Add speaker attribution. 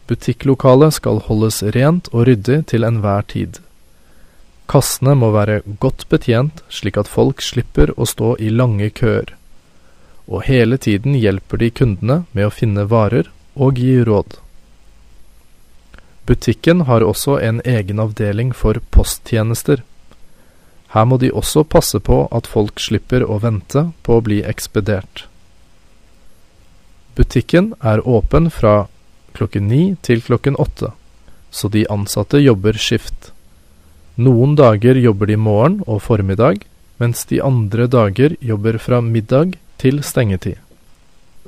Speaker 1: Butikklokalet skal holdes rent og ryddig til enhver tid. Kassene må være godt betjent, slik at folk slipper å stå i lange køer. Og hele tiden hjelper de kundene med å finne varer og gi råd. Butikken har også en egen avdeling for posttjenester. Her må de også passe på at folk slipper å vente på å bli ekspedert. Butikken er åpen fra klokken 9 til klokken 8, så de ansatte jobber skift. Noen dager jobber de morgen og formiddag, mens de andre dager jobber fra middag til stengetid.